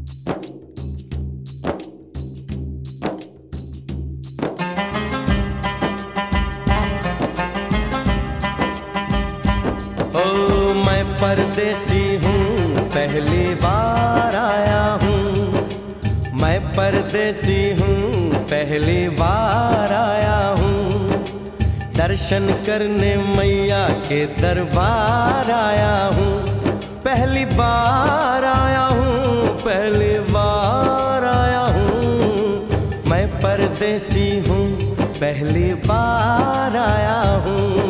ओ मैं परदेसी हूँ, पहली बार आया हूँ। मैं परदेसी हूँ, पहली बार आया हूँ। दर्शन करने मैया के दरबार आया हूँ। पहली बार आया हूँ, पहली बार आया हूँ। मैं परदेसी हूँ, पहली बार आया हूँ।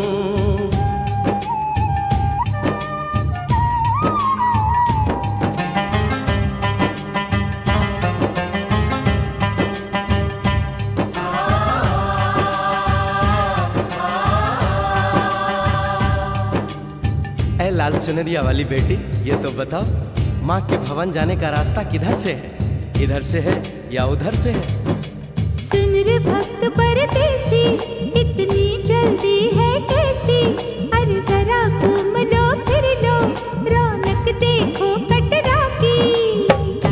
ऐ लाल चुनरिया वाली बेटी, ये तो बताओ, माँ के भवन जाने का रास्ता किधर से है? इधर से है या उधर से है? सुन रे भक्त परदेसी, इतनी जल्दी है कैसी? अरे जरा घूम लो फिर लो, रौनक देखो कटरा की।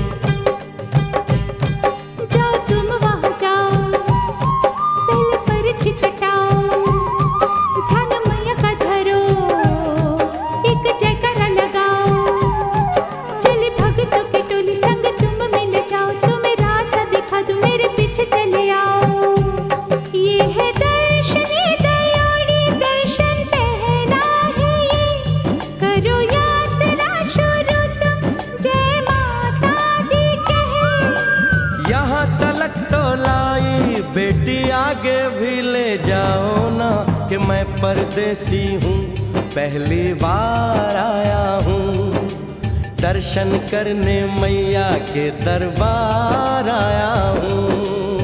जाओ तुम वहाँ जाओ, पहले पर्ची कटाओ, ध्यान मैया का धरो, एक जयकारा लगाओ। चले भक्तों की टोली संग तुम मिल जाओ, तुम्हें रास्ता दिखा दूं, मेरे पीछे चले आओ। ये है दर्शन, ये दयोड़ी दर्शन पहला है ये, करो यात्रा शुरू तुम, जय माता दी कहे। यहाँ तलक तो लाई बेटी, आगे भी ले जाओ ना, कि मैं परदेसी हूँ, पहली बार आया हूँ। दर्शन करने मैया के दरबार आया हूँ।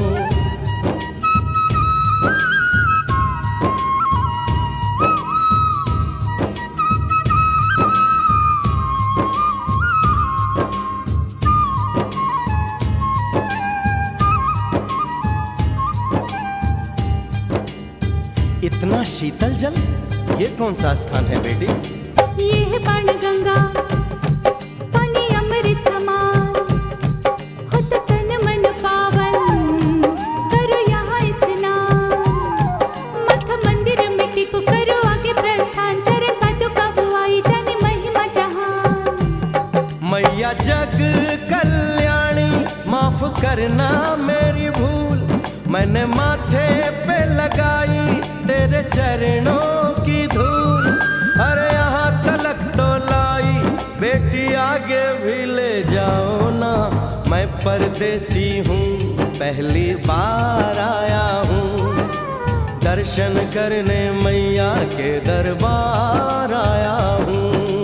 इतना शीतल जल, ये कौन सा स्थान है बेटी? ये है बाणगंगा, पानी अमृत समान, होत तन मन पावन, करो यहाँ स्नान। मठ मंदिर मिट्टी को करो आगे प्रस्थान, चरण पादुका बुआई जाने महिमा जहान। मैया जग कल्याणी, माफ करना मेरी भूल, मैंने माथे पे लगाई तेरे चरणों की धूल। अरे यहाँ तलक तो लाई बेटी, आगे भी ले जाओ ना, मैं परदेसी हूँ, पहली बार आया हूँ। दर्शन करने मैया के दरबार आया हूँ।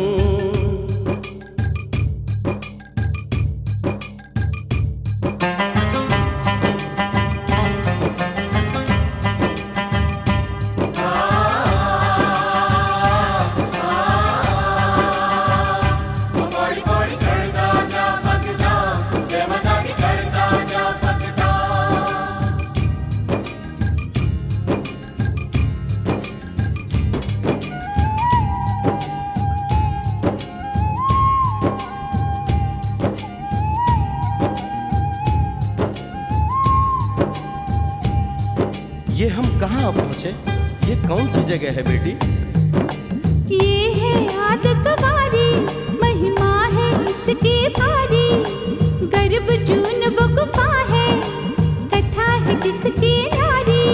ये हम कहाँ पहुँचे? ये कौन सी जगह है बेटी? ये है आदत वारी, महिमा है इसकी भारी, गर्भ जून वो गुफा है, कथा है जिसकी नारी।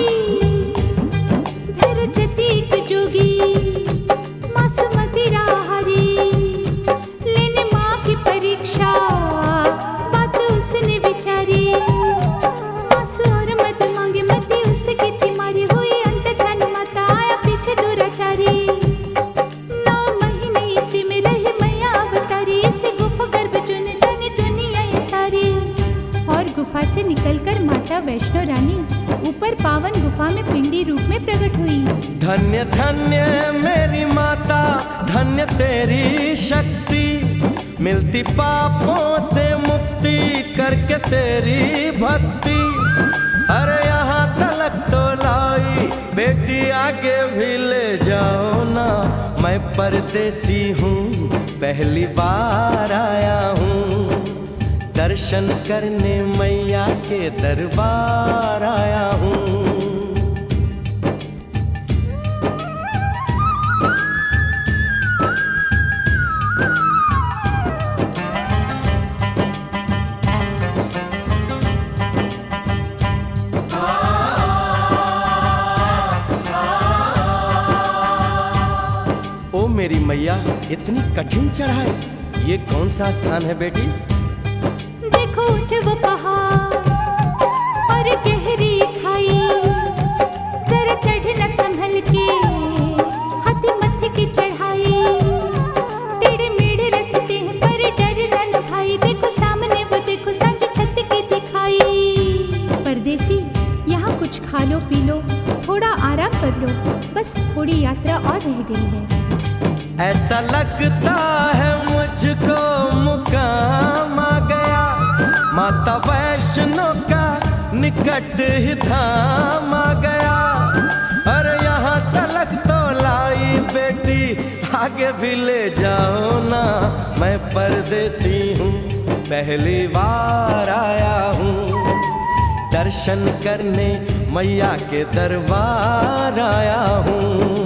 भैरव जतीक जोगी, मास मदिराहारी, लेने माँ की परीक्षा, बात उसने विचारी। मास और मत मांगे, मती उसकी थी मारी, हुई अंत ध्यान माता, आया पीछे दुराचारी। 9 महीने इसी में रही मैया अवतारी, इसी गुफा गर्भ चुन जाने दुनिया ये सारी। और गुफा से निकलकर माता वैष्णो रानी ऊपर पावन गुफा में पिंडी रूप में प्रकट हुई। धन्य धन्य मेरी माता, धन्य तेरी शक्ति, मिलती पापों से मुक्ति करके तेरी भक्ति। अरे यहाँ तलक तो लाई बेटी, आगे भी ले जाओ ना, मैं परदेसी हूँ, पहली बार आया हूँ। दर्शन करने मैया के दरबार आया हूँ। ओ मेरी मैया, इतनी कठिन चढ़ाई, ये कौन सा स्थान है बेटी? देखो ऊंचे वो पहाड़ और गहरी खाई, जरा चढ़ना संभल के, हाथी मत्थे की चढ़ाई, टेढ़े मेढ़े रास्ते हैं पर डरना न भाई, देखो सामने वो देखो सांझ छत की दिखाई। परदेसी यहाँ कुछ खा लो पी लो, थोड़ा आराम कर लो, बस थोड़ी यात्रा और रह गई है। ऐसा लगता है मुझको मुकाम आ गया, माता वैष्णो का निकट ही धाम आ गया। अरे यहाँ तलक तो लाई बेटी, आगे भी ले जाओ ना, मैं परदेसी हूँ, पहली बार आया हूँ। दर्शन करने मैया के दरबार आया हूँ।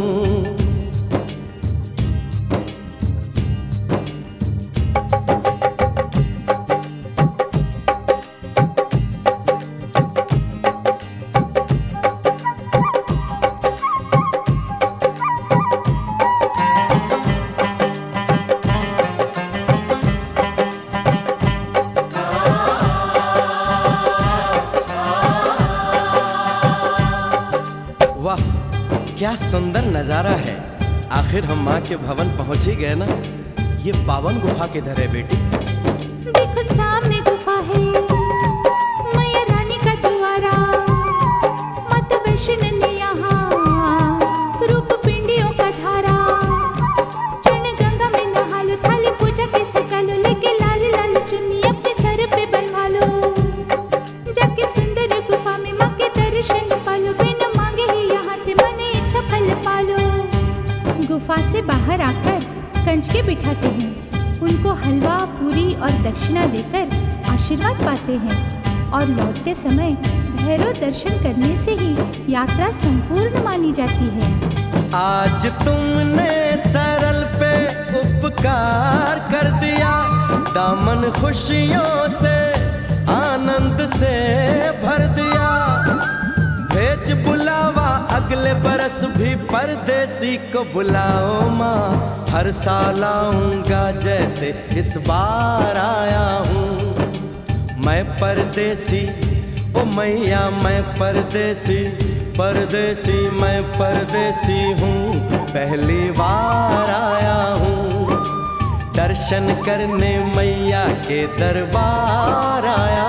वाह, क्या सुंदर नजारा है। आखिर हम माँ के भवन पहुंच ही गए ना। ये पावन गुफा किधर है बेटी? देखो सामने गुफा है, मैया रानी का द्वारा, माता वैष्णो ने यहाँ रूप पिंडियों का धारा। चरण गंगा में नहा लो, थाली पूजा के सजा लो, लेके लाल लाल चुन्नी अपने सर पे बनवा लो, जाके सुंदर गुफा में माँ के दर्शन पालो, बिना मांगे ही यहाँ से मन इच्छा फल पालो। गुफा से बाहर आकर कंचके बिठाते हैं, उनको हलवा पूरी और दक्षिणा देकर आशीर्वाद पाते हैं, और लौटते समय भैरव दर्शन करने से ही यात्रा संपूर्ण मानी जाती है। आज तुमने सरल पे उपकार कर दिया, दामन खुशियों से आनंद से भर दिया। भेज बुलावा अगले बरस भी परदेसी को बुलाओ माँ, हर साल आऊंगा जैसे इस बार आया हूँ। मैं परदेसी ओ मैया, मैं परदेसी, परदेसी मैं परदेसी हूँ, पहली बार आया हूँ। दर्शन करने मैया के दरबार आया